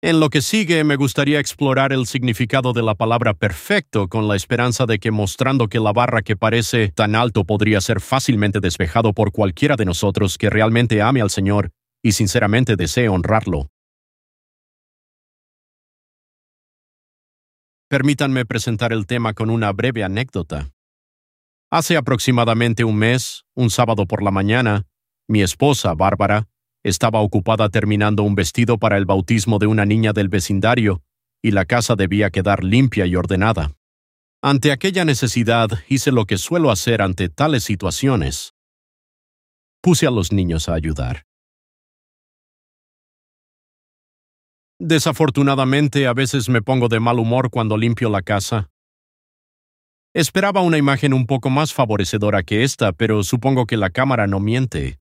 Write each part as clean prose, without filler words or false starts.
En lo que sigue, me gustaría explorar el significado de la palabra perfecto con la esperanza de que mostrando que la barra que parece tan alto podría ser fácilmente despejado por cualquiera de nosotros que realmente ame al Señor y sinceramente desee honrarlo. Permítanme presentar el tema con una breve anécdota. Hace aproximadamente un mes, un sábado por la mañana, mi esposa, Bárbara, estaba ocupada terminando un vestido para el bautismo de una niña del vecindario, y la casa debía quedar limpia y ordenada. Ante aquella necesidad, hice lo que suelo hacer ante tales situaciones. Puse a los niños a ayudar. Desafortunadamente, a veces me pongo de mal humor cuando limpio la casa. Esperaba una imagen un poco más favorecedora que esta, pero supongo que la cámara no miente.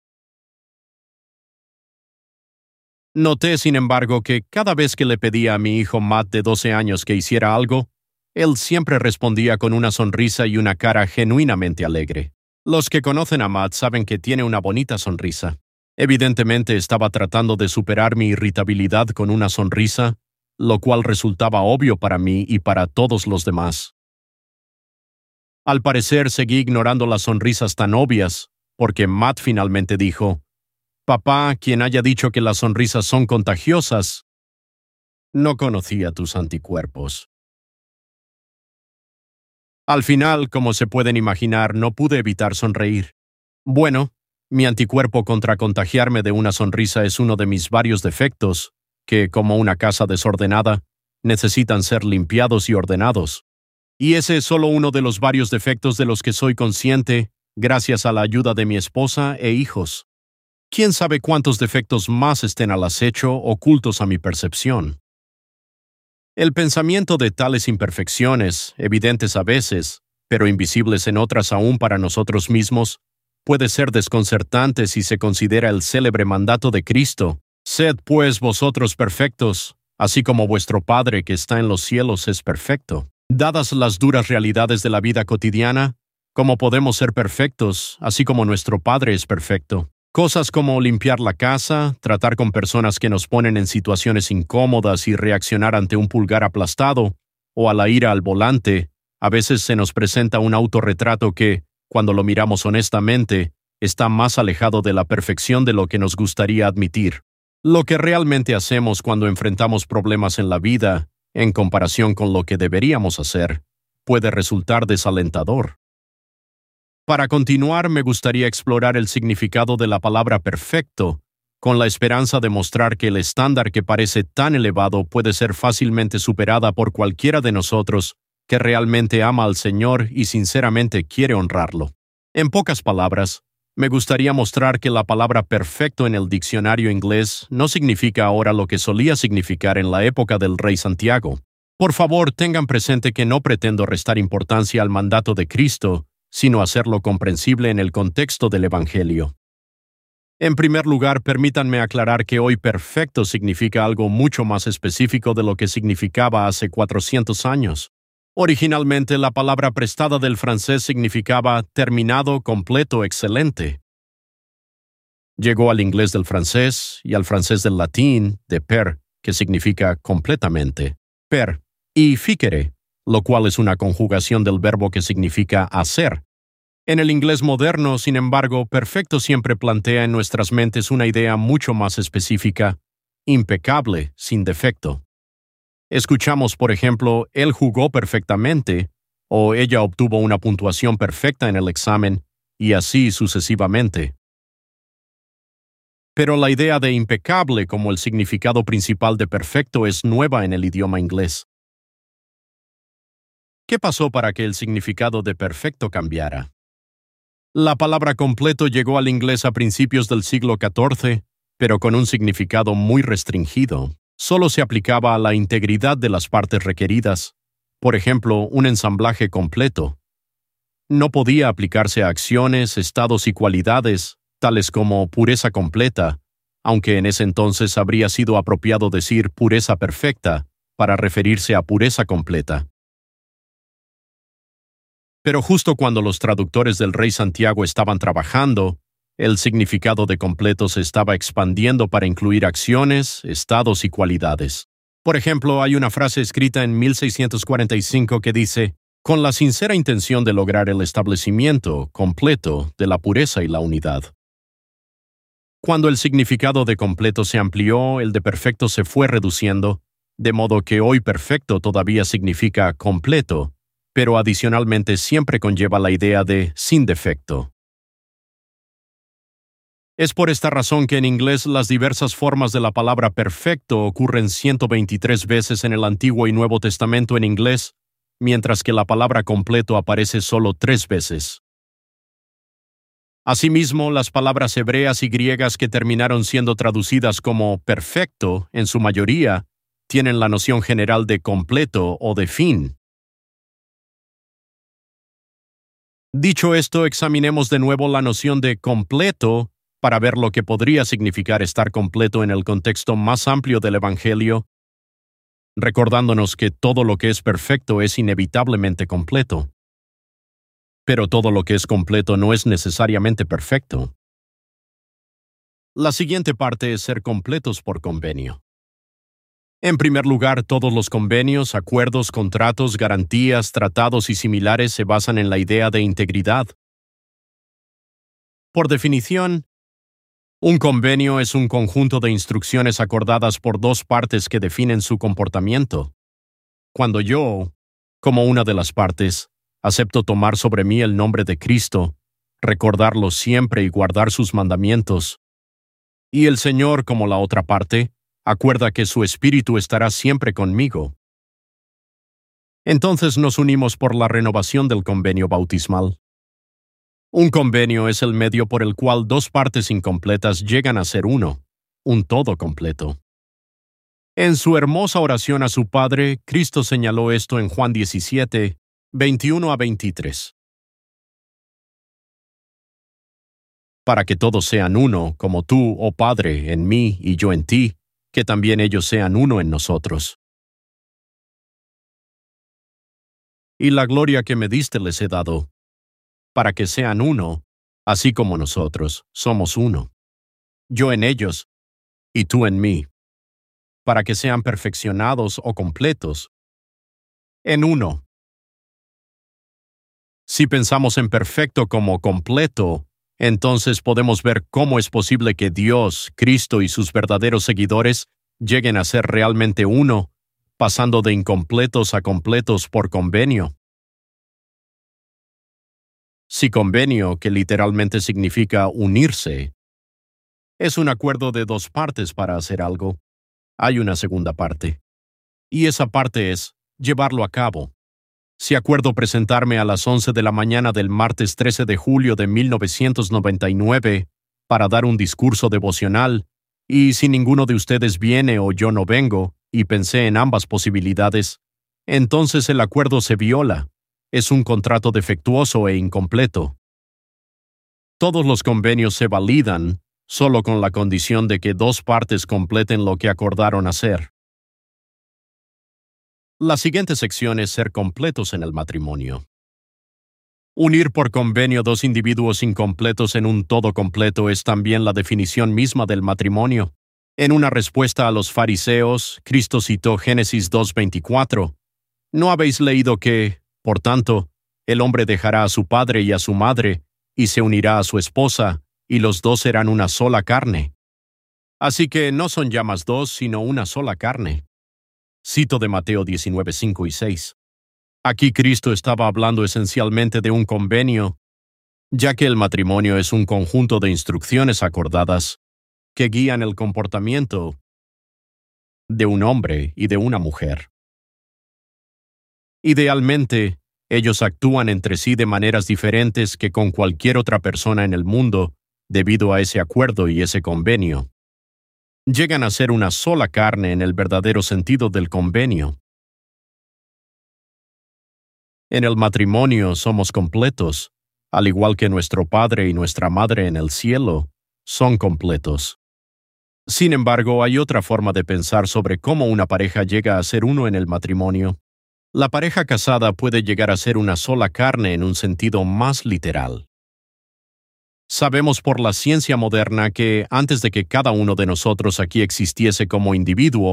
Noté, sin embargo, que cada vez que le pedía a mi hijo Matt de 12 años que hiciera algo, él siempre respondía con una sonrisa y una cara genuinamente alegre. Los que conocen a Matt saben que tiene una bonita sonrisa. Evidentemente estaba tratando de superar mi irritabilidad con una sonrisa, lo cual resultaba obvio para mí y para todos los demás. Al parecer seguí ignorando las sonrisas tan obvias, porque Matt finalmente dijo: «Papá, quien haya dicho que las sonrisas son contagiosas, no conocía tus anticuerpos». Al final, como se pueden imaginar, no pude evitar sonreír. Bueno, mi anticuerpo contra contagiarme de una sonrisa es uno de mis varios defectos, que, como una casa desordenada, necesitan ser limpiados y ordenados. Y ese es solo uno de los varios defectos de los que soy consciente, gracias a la ayuda de mi esposa e hijos. ¿Quién sabe cuántos defectos más estén al acecho, ocultos a mi percepción? El pensamiento de tales imperfecciones, evidentes a veces, pero invisibles en otras aún para nosotros mismos, puede ser desconcertante si se considera el célebre mandato de Cristo: «Sed pues vosotros perfectos, así como vuestro Padre que está en los cielos es perfecto». Dadas las duras realidades de la vida cotidiana, ¿cómo podemos ser perfectos, así como nuestro Padre es perfecto? Cosas como limpiar la casa, tratar con personas que nos ponen en situaciones incómodas y reaccionar ante un pulgar aplastado, o a la ira al volante, a veces se nos presenta un autorretrato que, cuando lo miramos honestamente, está más alejado de la perfección de lo que nos gustaría admitir. Lo que realmente hacemos cuando enfrentamos problemas en la vida, en comparación con lo que deberíamos hacer, puede resultar desalentador. Para continuar, me gustaría explorar el significado de la palabra perfecto, con la esperanza de mostrar que el estándar que parece tan elevado puede ser fácilmente superada por cualquiera de nosotros que realmente ama al Señor y sinceramente quiere honrarlo. En pocas palabras, me gustaría mostrar que la palabra perfecto en el diccionario inglés no significa ahora lo que solía significar en la época del rey Santiago. Por favor, tengan presente que no pretendo restar importancia al mandato de Cristo, sino hacerlo comprensible en el contexto del Evangelio. En primer lugar, permítanme aclarar que hoy perfecto significa algo mucho más específico de lo que significaba hace 400 años. Originalmente, la palabra prestada del francés significaba terminado, completo, excelente. Llegó al inglés del francés y al francés del latín, de per, que significa completamente, per, y ficere, lo cual es una conjugación del verbo que significa hacer. En el inglés moderno, sin embargo, perfecto siempre plantea en nuestras mentes una idea mucho más específica: impecable, sin defecto. Escuchamos, por ejemplo, él jugó perfectamente, o ella obtuvo una puntuación perfecta en el examen, y así sucesivamente. Pero la idea de impecable como el significado principal de perfecto es nueva en el idioma inglés. ¿Qué pasó para que el significado de perfecto cambiara? La palabra completo llegó al inglés a principios del siglo XIV, pero con un significado muy restringido. Solo se aplicaba a la integridad de las partes requeridas, por ejemplo, un ensamblaje completo. No podía aplicarse a acciones, estados y cualidades, tales como pureza completa, aunque en ese entonces habría sido apropiado decir pureza perfecta, para referirse a pureza completa. Pero justo cuando los traductores del rey Santiago estaban trabajando, el significado de completo se estaba expandiendo para incluir acciones, estados y cualidades. Por ejemplo, hay una frase escrita en 1645 que dice, con la sincera intención de lograr el establecimiento completo de la pureza y la unidad. Cuando el significado de completo se amplió, el de perfecto se fue reduciendo, de modo que hoy perfecto todavía significa completo, pero adicionalmente siempre conlleva la idea de sin defecto. Es por esta razón que en inglés las diversas formas de la palabra perfecto ocurren 123 veces en el Antiguo y Nuevo Testamento en inglés, mientras que la palabra completo aparece solo 3 veces. Asimismo, las palabras hebreas y griegas que terminaron siendo traducidas como perfecto, en su mayoría, tienen la noción general de completo o de fin. Dicho esto, examinemos de nuevo la noción de completo para ver lo que podría significar estar completo en el contexto más amplio del Evangelio, recordándonos que todo lo que es perfecto es inevitablemente completo. Pero todo lo que es completo no es necesariamente perfecto. La siguiente parte es ser completos por convenio. En primer lugar, todos los convenios, acuerdos, contratos, garantías, tratados y similares se basan en la idea de integridad. Por definición, un convenio es un conjunto de instrucciones acordadas por dos partes que definen su comportamiento. Cuando yo, como una de las partes, acepto tomar sobre mí el nombre de Cristo, recordarlo siempre y guardar sus mandamientos, y el Señor, como la otra parte, acuerda que su Espíritu estará siempre conmigo, entonces nos unimos por la renovación del convenio bautismal. Un convenio es el medio por el cual dos partes incompletas llegan a ser uno, un todo completo. En su hermosa oración a su Padre, Cristo señaló esto en Juan 17, 21 a 23. Para que todos sean uno, como tú, oh Padre, en mí y yo en ti, que también ellos sean uno en nosotros. Y la gloria que me diste les he dado, para que sean uno, así como nosotros somos uno. Yo en ellos, y tú en mí, para que sean perfeccionados o completos, en uno. Si pensamos en perfecto como completo, entonces podemos ver cómo es posible que Dios, Cristo y sus verdaderos seguidores lleguen a ser realmente uno, pasando de incompletos a completos por convenio. Si convenio, que literalmente significa unirse, es un acuerdo de dos partes para hacer algo, hay una segunda parte. Y esa parte es llevarlo a cabo. Si acuerdo presentarme a las 11 de la mañana del martes 13 de julio de 1999 para dar un discurso devocional, y si ninguno de ustedes viene o yo no vengo, y pensé en ambas posibilidades, entonces el acuerdo se viola. Es un contrato defectuoso e incompleto. Todos los convenios se validan solo con la condición de que dos partes completen lo que acordaron hacer. La siguiente sección es ser completos en el matrimonio. Unir por convenio dos individuos incompletos en un todo completo es también la definición misma del matrimonio. En una respuesta a los fariseos, Cristo citó Génesis 2:24. ¿No habéis leído que, por tanto, el hombre dejará a su padre y a su madre, y se unirá a su esposa, y los dos serán una sola carne? Así que no son ya más dos, sino una sola carne. Cito de Mateo 19:5 y 6. Aquí Cristo estaba hablando esencialmente de un convenio, ya que el matrimonio es un conjunto de instrucciones acordadas que guían el comportamiento de un hombre y de una mujer. Idealmente, ellos actúan entre sí de maneras diferentes que con cualquier otra persona en el mundo, debido a ese acuerdo y ese convenio. Llegan a ser una sola carne en el verdadero sentido del convenio. En el matrimonio somos completos, al igual que nuestro Padre y nuestra Madre en el cielo son completos. Sin embargo, hay otra forma de pensar sobre cómo una pareja llega a ser uno en el matrimonio. La pareja casada puede llegar a ser una sola carne en un sentido más literal. Sabemos por la ciencia moderna que, antes de que cada uno de nosotros aquí existiese como individuo,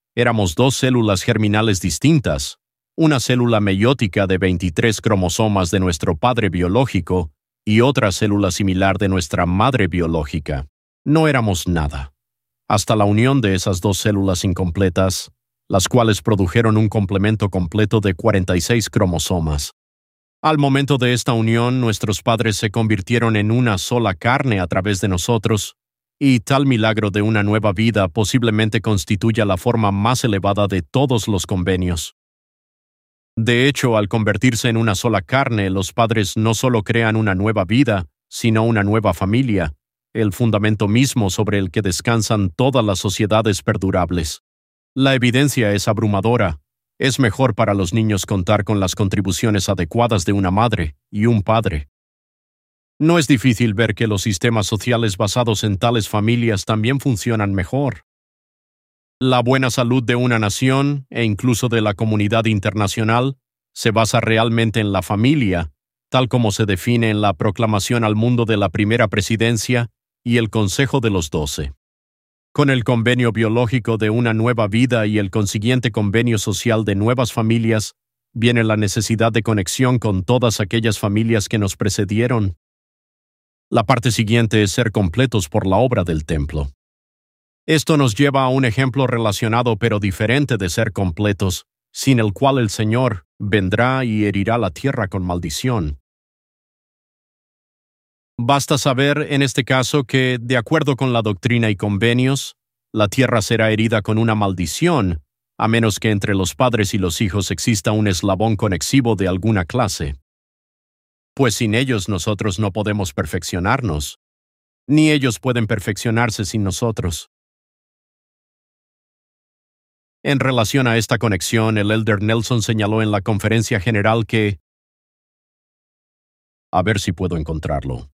Éramos dos células germinales distintas, una célula meiótica de 23 cromosomas de nuestro padre biológico y otra célula similar de nuestra madre biológica. No éramos nada, hasta la unión de esas dos células incompletas, las cuales produjeron un complemento completo de 46 cromosomas. Al momento de esta unión, nuestros padres se convirtieron en una sola carne a través de nosotros, y tal milagro de una nueva vida posiblemente constituya la forma más elevada de todos los convenios. De hecho, al convertirse en una sola carne, los padres no solo crean una nueva vida, sino una nueva familia, el fundamento mismo sobre el que descansan todas las sociedades perdurables. La evidencia es abrumadora. Es mejor para los niños contar con las contribuciones adecuadas de una madre y un padre. No es difícil ver que los sistemas sociales basados en tales familias también funcionan mejor. La buena salud de una nación, e incluso de la comunidad internacional, se basa realmente en la familia, tal como se define en la proclamación al mundo de la primera presidencia y el Consejo de los 12. Con el convenio biológico de una nueva vida y el consiguiente convenio social de nuevas familias, viene la necesidad de conexión con todas aquellas familias que nos precedieron. La parte siguiente es ser completos por la obra del templo. Esto nos lleva a un ejemplo relacionado pero diferente de ser completos, sin el cual el Señor vendrá y herirá la tierra con maldición. Basta saber, en este caso, que, de acuerdo con la doctrina y convenios, la tierra será herida con una maldición, a menos que entre los padres y los hijos exista un eslabón conexivo de alguna clase. Pues sin ellos nosotros no podemos perfeccionarnos, ni ellos pueden perfeccionarse sin nosotros. En relación a esta conexión, el elder Nelson señaló en la conferencia general que... A ver si puedo encontrarlo.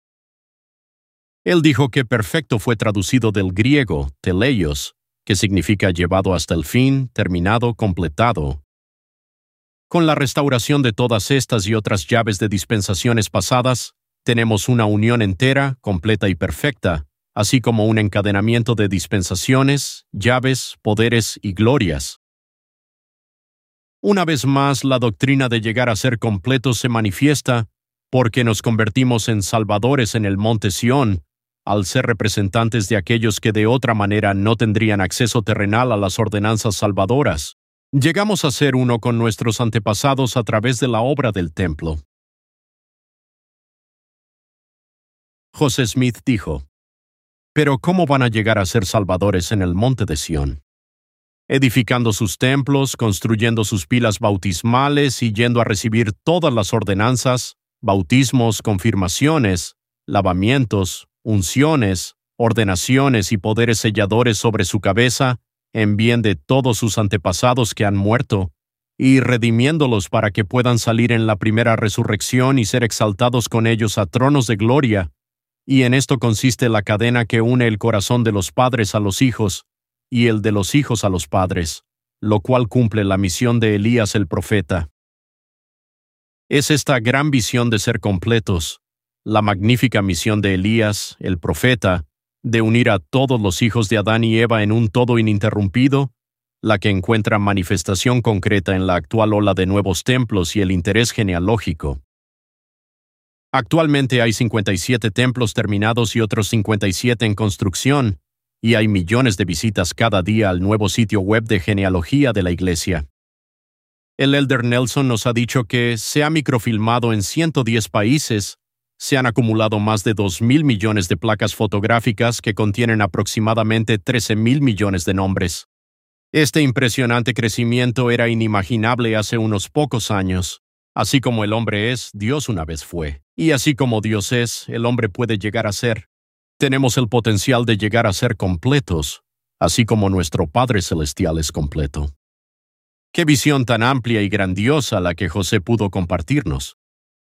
Él dijo que perfecto fue traducido del griego, teleios, que significa llevado hasta el fin, terminado, completado. Con la restauración de todas estas y otras llaves de dispensaciones pasadas, tenemos una unión entera, completa y perfecta, así como un encadenamiento de dispensaciones, llaves, poderes y glorias. Una vez más, la doctrina de llegar a ser completos se manifiesta porque nos convertimos en salvadores en el monte Sión, al ser representantes de aquellos que de otra manera no tendrían acceso terrenal a las ordenanzas salvadoras. Llegamos a ser uno con nuestros antepasados a través de la obra del templo. José Smith dijo, «Pero ¿cómo van a llegar a ser salvadores en el monte de Sión? Edificando sus templos, construyendo sus pilas bautismales y yendo a recibir todas las ordenanzas, bautismos, confirmaciones, lavamientos, unciones, ordenaciones y poderes selladores sobre su cabeza, en bien de todos sus antepasados que han muerto, y redimiéndolos para que puedan salir en la primera resurrección y ser exaltados con ellos a tronos de gloria. Y en esto consiste la cadena que une el corazón de los padres a los hijos, y el de los hijos a los padres, lo cual cumple la misión de Elías el profeta. Es esta gran visión de ser completos, la magnífica misión de Elías, el profeta, de unir a todos los hijos de Adán y Eva en un todo ininterrumpido, la que encuentra manifestación concreta en la actual ola de nuevos templos y el interés genealógico. Actualmente hay 57 templos terminados y otros 57 en construcción, y hay millones de visitas cada día al nuevo sitio web de genealogía de la Iglesia. El elder Nelson nos ha dicho que se ha microfilmado en 110 países, se han acumulado más de 2.000 millones de placas fotográficas que contienen aproximadamente 13.000 millones de nombres. Este impresionante crecimiento era inimaginable hace unos pocos años. Así como el hombre es, Dios una vez fue. Y así como Dios es, el hombre puede llegar a ser. Tenemos el potencial de llegar a ser completos, así como nuestro Padre Celestial es completo. ¡Qué visión tan amplia y grandiosa la que José pudo compartirnos!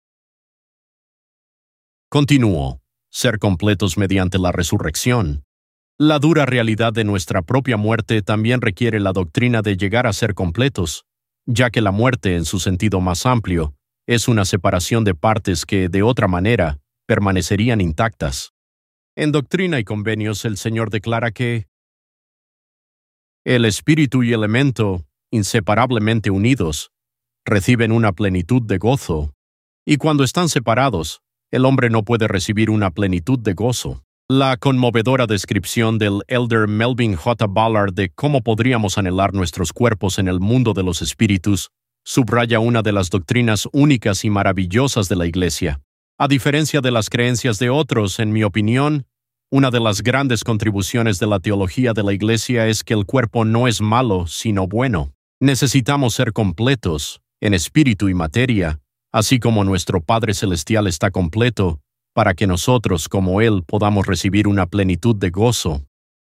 Continuó, ser completos mediante la resurrección. La dura realidad de nuestra propia muerte también requiere la doctrina de llegar a ser completos, ya que la muerte, en su sentido más amplio, es una separación de partes que, de otra manera, permanecerían intactas. En Doctrina y Convenios, el Señor declara que El espíritu y elemento, inseparablemente unidos, reciben una plenitud de gozo, y cuando están separados, el hombre no puede recibir una plenitud de gozo. La conmovedora descripción del elder Melvin J. Ballard de cómo podríamos anhelar nuestros cuerpos en el mundo de los espíritus subraya una de las doctrinas únicas y maravillosas de la Iglesia. A diferencia de las creencias de otros, en mi opinión, una de las grandes contribuciones de la teología de la Iglesia es que el cuerpo no es malo, sino bueno. Necesitamos ser completos, en espíritu y materia, así como nuestro Padre Celestial está completo, para que nosotros, como Él, podamos recibir una plenitud de gozo.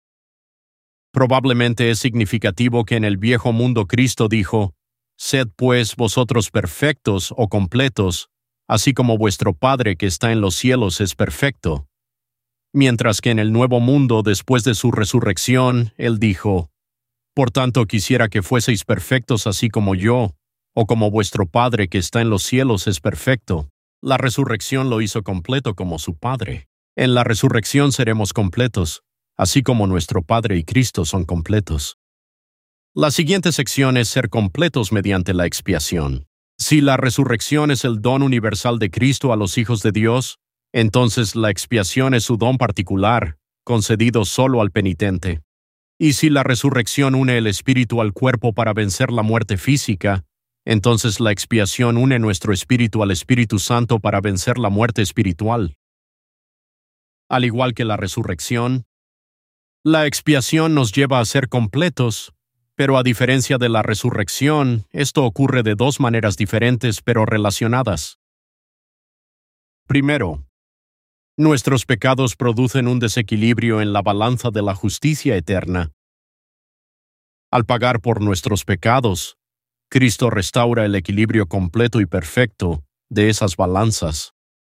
Probablemente es significativo que en el viejo mundo Cristo dijo, «Sed pues vosotros perfectos o completos, así como vuestro Padre que está en los cielos es perfecto». Mientras que en el nuevo mundo, después de su resurrección, Él dijo, «Por tanto quisiera que fueseis perfectos así como yo, o como vuestro Padre que está en los cielos es perfecto». La resurrección lo hizo completo como su Padre. En la resurrección seremos completos, así como nuestro Padre y Cristo son completos. La siguiente sección es ser completos mediante la expiación. Si la resurrección es el don universal de Cristo a los hijos de Dios, entonces la expiación es su don particular, concedido solo al penitente. Y si la resurrección une el espíritu al cuerpo para vencer la muerte física, entonces la expiación une nuestro espíritu al Espíritu Santo para vencer la muerte espiritual. Al igual que la resurrección, la expiación nos lleva a ser completos, pero a diferencia de la resurrección, esto ocurre de dos maneras diferentes pero relacionadas. Primero, nuestros pecados producen un desequilibrio en la balanza de la justicia eterna. Al pagar por nuestros pecados, Cristo restaura el equilibrio completo y perfecto de esas balanzas.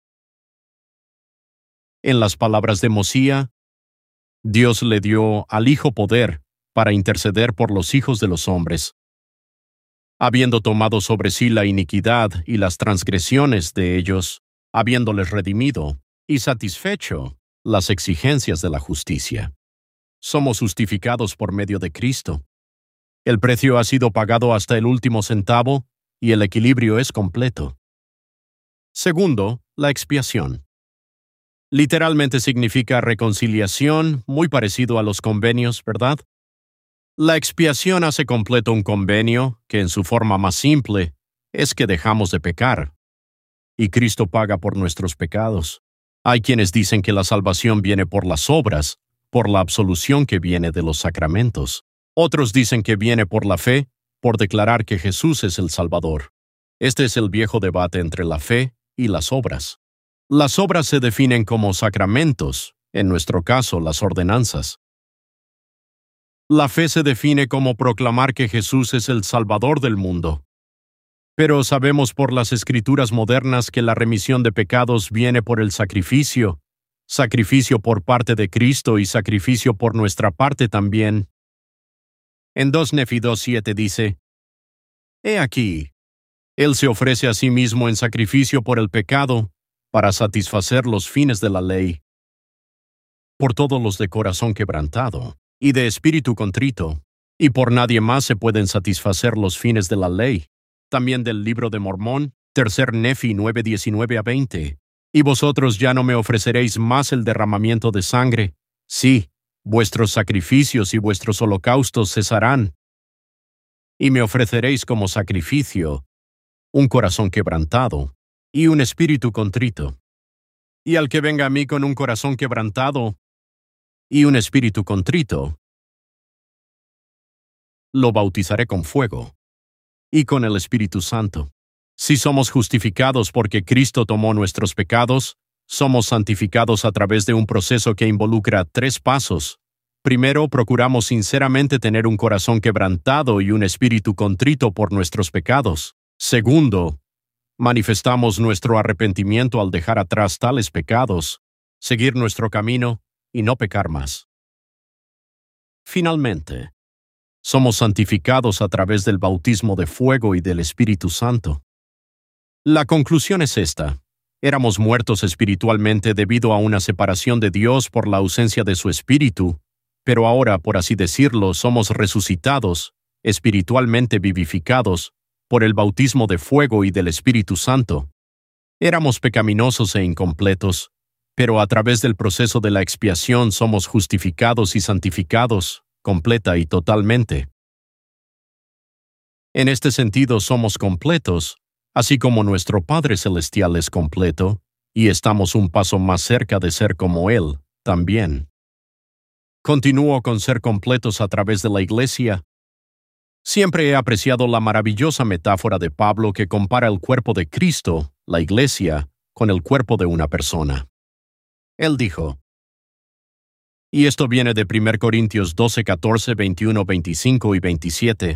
En las palabras de Mosía, Dios le dio al Hijo poder para interceder por los hijos de los hombres, habiendo tomado sobre sí la iniquidad y las transgresiones de ellos, habiéndoles redimido y satisfecho las exigencias de la justicia. Somos justificados por medio de Cristo. El precio ha sido pagado hasta el último centavo y el equilibrio es completo. Segundo, la expiación. Literalmente significa reconciliación, muy parecido a los convenios, ¿verdad? La expiación hace completo un convenio que en su forma más simple es que dejamos de pecar. Y Cristo paga por nuestros pecados. Hay quienes dicen que la salvación viene por las obras, por la absolución que viene de los sacramentos. Otros dicen que viene por la fe, por declarar que Jesús es el Salvador. Este es el viejo debate entre la fe y las obras. Las obras se definen como sacramentos, en nuestro caso las ordenanzas. La fe se define como proclamar que Jesús es el Salvador del mundo. Pero sabemos por las escrituras modernas que la remisión de pecados viene por el sacrificio por parte de Cristo y sacrificio por nuestra parte también. En 2 Nefi 2:7 dice, «He aquí, Él se ofrece a sí mismo en sacrificio por el pecado, para satisfacer los fines de la ley. Por todos los de corazón quebrantado, y de espíritu contrito, y por nadie más se pueden satisfacer los fines de la ley». También del libro de Mormón, 3 Nefi 9:19-20. «Y vosotros ya no me ofreceréis más el derramamiento de sangre. Sí, vuestros sacrificios y vuestros holocaustos cesarán. Y me ofreceréis como sacrificio un corazón quebrantado y un espíritu contrito. Y al que venga a mí con un corazón quebrantado y un espíritu contrito, lo bautizaré con fuego y con el Espíritu Santo». Si somos justificados porque Cristo tomó nuestros pecados, somos santificados a través de un proceso que involucra 3 pasos. Primero, procuramos sinceramente tener un corazón quebrantado y un espíritu contrito por nuestros pecados. Segundo, manifestamos nuestro arrepentimiento al dejar atrás tales pecados, seguir nuestro camino y no pecar más. Finalmente, somos santificados a través del bautismo de fuego y del Espíritu Santo. La conclusión es esta: éramos muertos espiritualmente debido a una separación de Dios por la ausencia de su Espíritu, Pero ahora, por así decirlo, somos resucitados, espiritualmente vivificados, por el bautismo de fuego y del Espíritu Santo. Éramos pecaminosos e incompletos, pero a través del proceso de la expiación somos justificados y santificados, completa y totalmente. En este sentido somos completos, así como nuestro Padre Celestial es completo, y estamos un paso más cerca de ser como Él, también. Continúo con ser completos a través de la Iglesia. Siempre he apreciado la maravillosa metáfora de Pablo que compara el cuerpo de Cristo, la Iglesia, con el cuerpo de una persona. Él dijo, y esto viene de 1 Corintios 12, 14, 21, 25 y 27.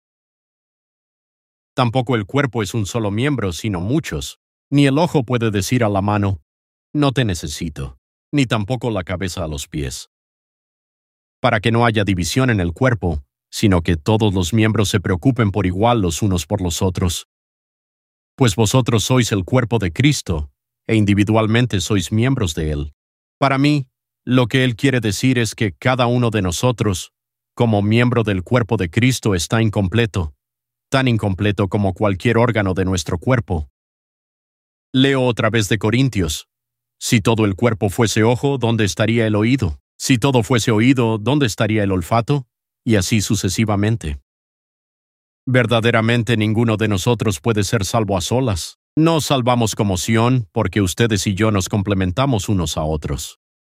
Tampoco el cuerpo es un solo miembro, sino muchos. Ni el ojo puede decir a la mano, no te necesito, ni tampoco la cabeza a los pies. Para que no haya división en el cuerpo, sino que todos los miembros se preocupen por igual los unos por los otros. Pues vosotros sois el cuerpo de Cristo, e individualmente sois miembros de Él. Para mí, lo que Él quiere decir es que cada uno de nosotros, como miembro del cuerpo de Cristo, está incompleto, tan incompleto como cualquier órgano de nuestro cuerpo. Leo otra vez de Corintios. Si todo el cuerpo fuese ojo, ¿dónde estaría el oído? Si todo fuese oído, ¿dónde estaría el olfato? Y así sucesivamente. Verdaderamente ninguno de nosotros puede ser salvo a solas. Nos salvamos como Sión, porque ustedes y yo nos complementamos unos a otros.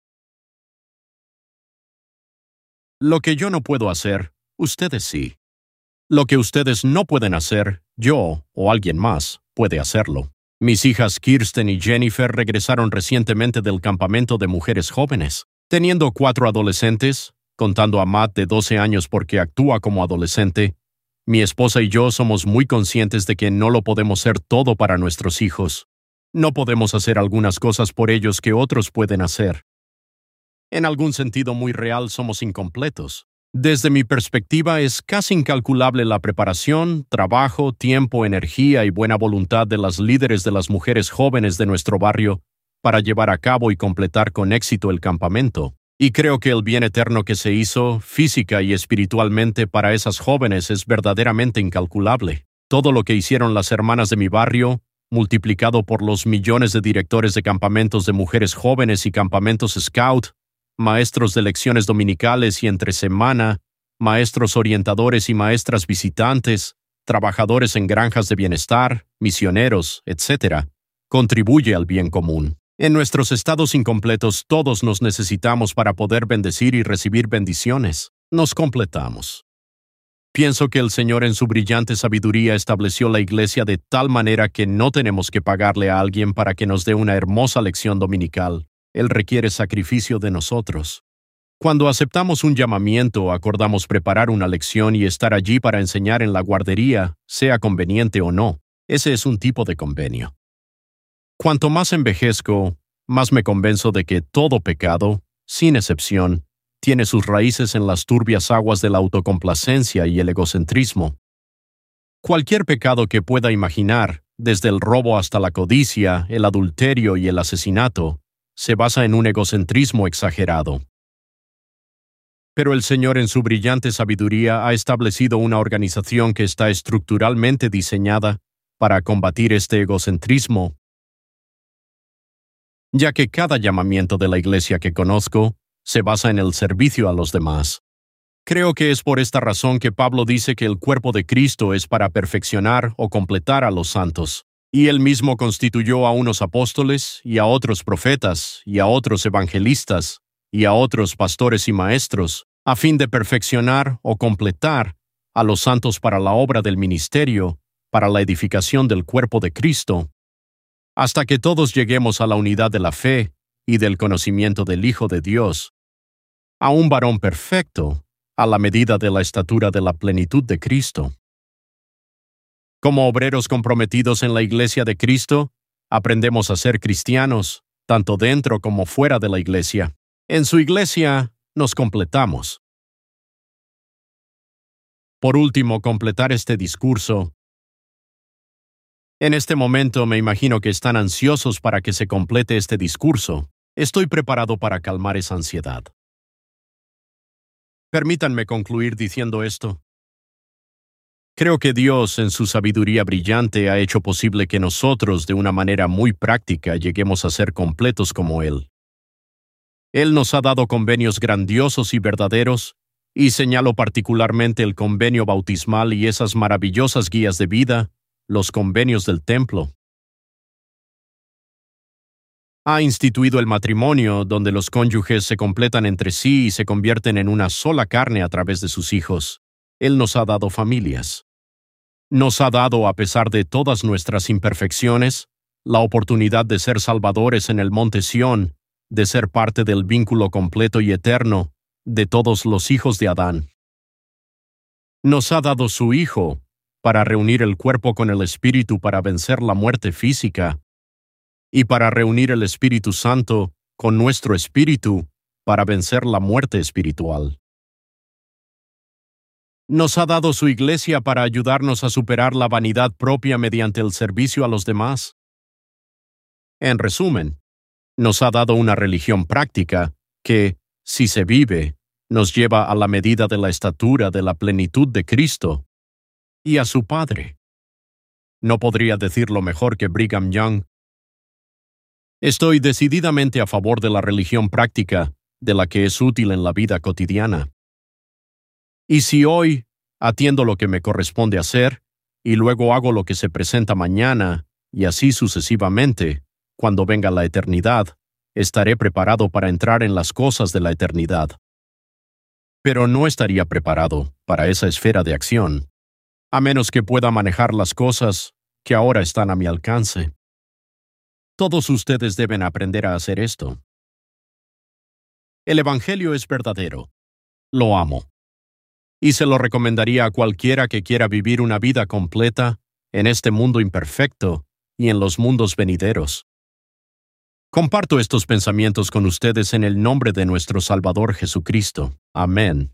Lo que yo no puedo hacer, ustedes sí. Lo que ustedes no pueden hacer, yo o alguien más puede hacerlo. Mis hijas Kirsten y Jennifer regresaron recientemente del campamento de mujeres jóvenes, teniendo 4 adolescentes, contando a Matt de 12 años porque actúa como adolescente. Mi esposa y yo somos muy conscientes de que no lo podemos ser todo para nuestros hijos. No podemos hacer algunas cosas por ellos que otros pueden hacer. En algún sentido muy real somos incompletos. Desde mi perspectiva es casi incalculable la preparación, trabajo, tiempo, energía y buena voluntad de las líderes de las mujeres jóvenes de nuestro barrio para llevar a cabo y completar con éxito el campamento. Y creo que el bien eterno que se hizo, física y espiritualmente, para esas jóvenes es verdaderamente incalculable. Todo lo que hicieron las hermanas de mi barrio, multiplicado por los millones de directores de campamentos de mujeres jóvenes y campamentos Scout, maestros de lecciones dominicales y entre semana, maestros orientadores y maestras visitantes, trabajadores en granjas de bienestar, misioneros, etc., contribuye al bien común. En nuestros estados incompletos todos nos necesitamos para poder bendecir y recibir bendiciones. Nos completamos. Pienso que el Señor en su brillante sabiduría estableció la iglesia de tal manera que no tenemos que pagarle a alguien para que nos dé una hermosa lección dominical. Él requiere sacrificio de nosotros. Cuando aceptamos un llamamiento, acordamos preparar una lección y estar allí para enseñar en la guardería, sea conveniente o no. Ese es un tipo de convenio. Cuanto más envejezco, más me convenzo de que todo pecado, sin excepción, tiene sus raíces en las turbias aguas de la autocomplacencia y el egocentrismo. Cualquier pecado que pueda imaginar, desde el robo hasta la codicia, el adulterio y el asesinato, se basa en un egocentrismo exagerado. Pero el Señor en su brillante sabiduría ha establecido una organización que está estructuralmente diseñada para combatir este egocentrismo, ya que cada llamamiento de la iglesia que conozco se basa en el servicio a los demás. Creo que es por esta razón que Pablo dice que el cuerpo de Cristo es para perfeccionar o completar a los santos. Y él mismo constituyó a unos apóstoles, y a otros profetas, y a otros evangelistas, y a otros pastores y maestros, a fin de perfeccionar o completar a los santos para la obra del ministerio, para la edificación del cuerpo de Cristo, hasta que todos lleguemos a la unidad de la fe y del conocimiento del Hijo de Dios, a un varón perfecto, a la medida de la estatura de la plenitud de Cristo. Como obreros comprometidos en la Iglesia de Cristo, aprendemos a ser cristianos, tanto dentro como fuera de la Iglesia. En su Iglesia nos completamos. Por último, completar este discurso. En este momento me imagino que están ansiosos para que se complete este discurso. Estoy preparado para calmar esa ansiedad. Permítanme concluir diciendo esto. Creo que Dios, en su sabiduría brillante, ha hecho posible que nosotros, de una manera muy práctica, lleguemos a ser completos como Él. Él nos ha dado convenios grandiosos y verdaderos, y señalo particularmente el convenio bautismal y esas maravillosas guías de vida, los convenios del templo. Ha instituido el matrimonio, donde los cónyuges se completan entre sí y se convierten en una sola carne a través de sus hijos. Él nos ha dado familias. Nos ha dado, a pesar de todas nuestras imperfecciones, la oportunidad de ser salvadores en el monte Sión, de ser parte del vínculo completo y eterno de todos los hijos de Adán. Nos ha dado su Hijo para reunir el cuerpo con el Espíritu para vencer la muerte física, y para reunir el Espíritu Santo con nuestro espíritu para vencer la muerte espiritual. Nos ha dado su Iglesia para ayudarnos a superar la vanidad propia mediante el servicio a los demás. En resumen, nos ha dado una religión práctica que, si se vive, nos lleva a la medida de la estatura de la plenitud de Cristo y a su Padre. No podría decirlo mejor que Brigham Young. Estoy decididamente a favor de la religión práctica, de la que es útil en la vida cotidiana. Y si hoy atiendo lo que me corresponde hacer, y luego hago lo que se presenta mañana, y así sucesivamente, cuando venga la eternidad, estaré preparado para entrar en las cosas de la eternidad. Pero no estaría preparado para esa esfera de acción, a menos que pueda manejar las cosas que ahora están a mi alcance. Todos ustedes deben aprender a hacer esto. El Evangelio es verdadero. Lo amo. Y se lo recomendaría a cualquiera que quiera vivir una vida completa en este mundo imperfecto y en los mundos venideros. Comparto estos pensamientos con ustedes en el nombre de nuestro Salvador Jesucristo. Amén.